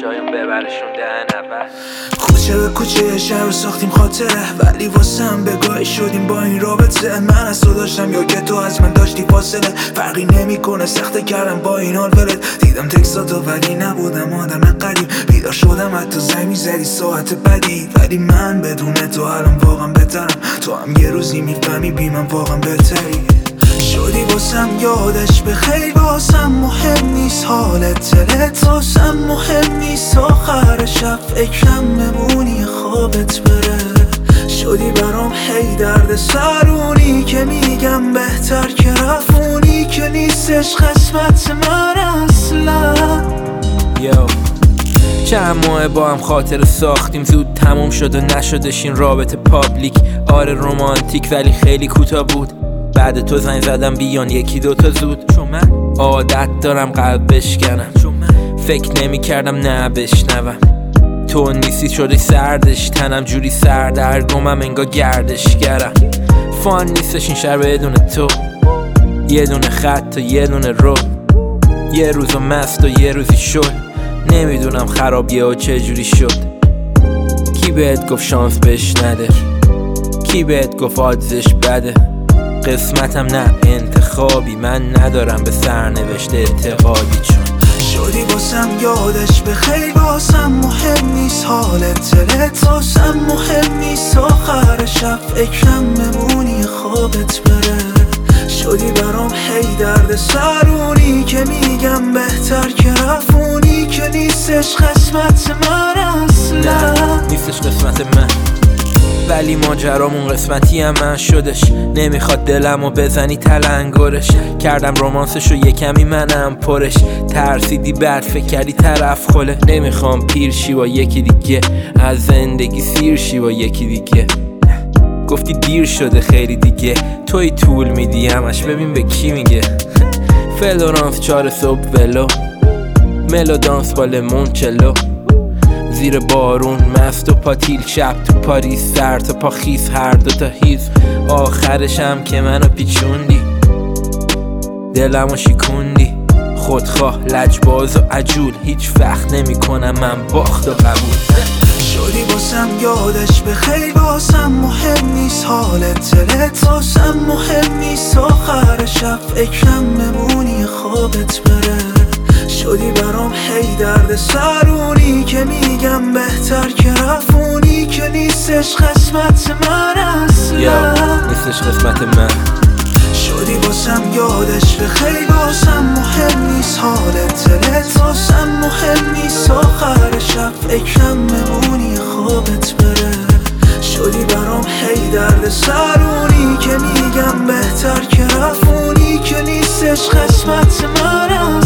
شایم ببرشون دهن اول. کوچه به کوچه شهر ساختیم خاطره، ولی واسم بگاهی شدیم با این رابطه. من از تو داشتم یا که تو از من داشتی فاصله، فرقی نمیکنه سخته کردم با این حال ولت. دیدم تکساتو ولی نبودم آدم قریب، بیدار شدم حتی زنگ میزدی ساعت بدی. ولی من بدون تو الان واقعا بهترم، تو هم یه روزی میفهمی بی من واقعا بهتری. شدی واسم یادش به خیر، واسم مهم نیست حالت دلت، واسم مهم نیست آخر شب فکرم بمونی خوابت بره. شدی برام هی درد سرونی که میگم بهتر که رفونی، که نیستش قسمت من اصلا. چند ماه با هم خاطر ساختیم، زود تموم شد و نشدش این رابطه پابلیک. آره رومانتیک ولی خیلی کوتاه بود، بعد تو زنگ زدم بیان یکی دوتا زود. چون من عادت دارم قلب بشکنم، چون من فکر نمی کردم نه بشنوم. تو نیستی شدی سردش، تنم جوری سردرگمم انگار گردشگرم. فان نیستش این شهر بدون تو، یه دونه خط و یه دونه رو، یه روزو مست و یه روزی شل. نمیدونم خرابیه و چه جوری شد. کی بهت گفت شانس بهش نده، کی بهت گفت آدزش بده. قسمتم نه انتخابی، من ندارم به سرنوشت اعتقادی. چون شدی واسم یادش به خیر، واسم مهم نیست حالت دلت، واسم مهم نیست آخر شب فکرم بمونی خوابت بره. شدی برام هی درد سرونی که میگم بهتر که رفونی، که نیستش قسمت من اصلا. نیستش قسمت من، ولی ماجرامون قسمتی هم من شدش. نمیخواد دلمو بزنی تلنگرش، کردم رومانسشو یه کمی منم پرش. ترسیدی بعد فکر کردی طرف خله، نمیخوام پیر شی با یکی دیگه، از زندگی سیر شی با یکی دیگه. گفتی دیر شده خیلی دیگه، توی طول میدی همش ببین به کی میگه. فلورانس 4 صبح ولو، ملودانس با لیمونچلو، زیر بارون مست و پاتیل، شب تو پاریس سر تا پا خیس، هر دوتا هیز. آخرشم که منو پیچوندی، دلمو شیکوندی. خودخواه لجباز و عجول، هیچ وقت نمی کنم من باخت و قبول. شدی واسم یادش به خیر، واسم مهم نیست حالت دلت، واسم مهم نیست آخر شب فکرم بمونی خوابت بره. شدی برام هی درد سرونی که میگم بهتر که رفونی، که نیستش قسمت من اصلا. نیستش قسمت من. شدی واسم یادش به خیر، واسم مهم نیست حالت دلت، واسم مهم نیست آخر شب فکرم بمونی خوابت بره. شدی برام هی درد سرونی که میگم بهتر که رفونی، که نیستش قسمت من اصلا.